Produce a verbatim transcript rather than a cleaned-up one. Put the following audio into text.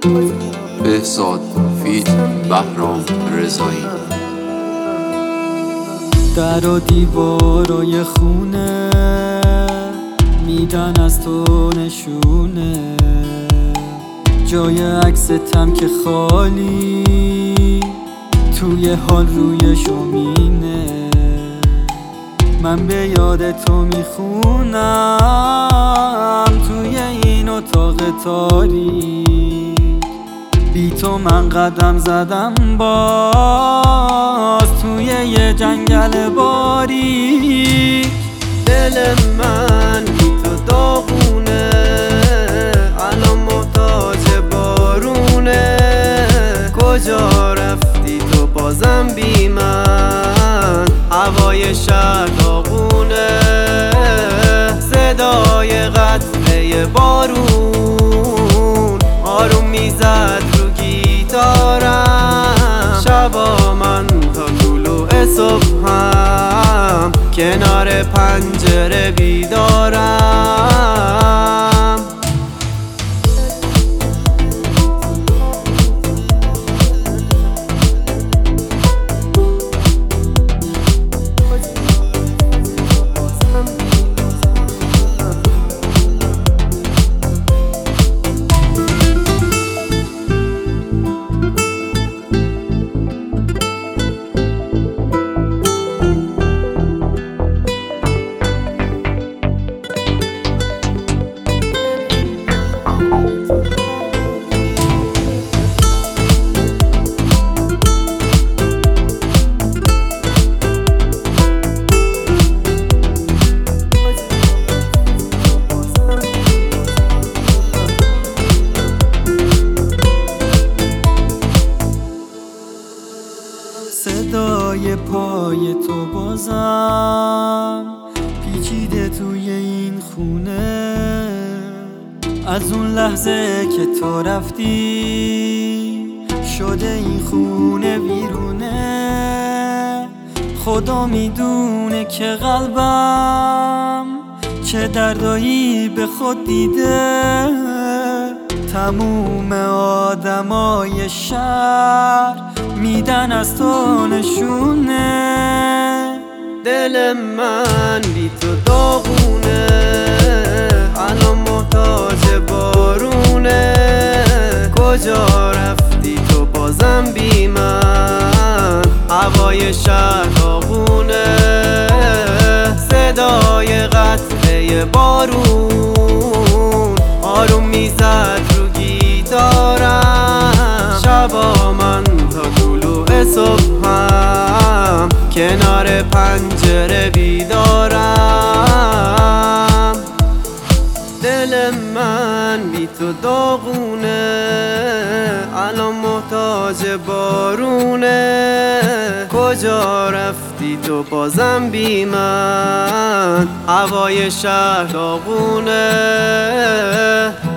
بهزاد فیت بهرام رضایی. در و دیوارای خونه میدن از تو نشونه، جای عکستم که خالی توی حال روی شومینه. من به یاد تو میخونم توی این اتاق تاریک، بی تو من قدم زدم باز توی یه جنگل باریک. دل من بی تو داغونه، الان محتاج بارونه. کجا رفتی تو بازم بی من، هوای شهر داغونه. صدای قطره بارون آروم میزد رو گیتارم. شبا من تا طلوع صبحم کنار پنجره بیدارم. صدای پای تو بازم پیچیده توی این خونه. از اون لحظه که تو رفتی شده این خونه ویرونه. خدا میدونه که قلبم چه دردایی به خود دیده. تموم آدمای شهر میدن از تو نشونه. دل من بی تو داغونه، الان محتاج بارونه. کجا رفتی تو بازم بی من، هوای شهر داغونه. صدای قطره بارون آروم میزد رو گیتارم. شبا من تا طلوع صبحم کنار پنجره بیدارم. دل من بی تو داغونه، الان محتاج بارونه. کجا رفتی تو بازم بی من، هوای شهر داغونه.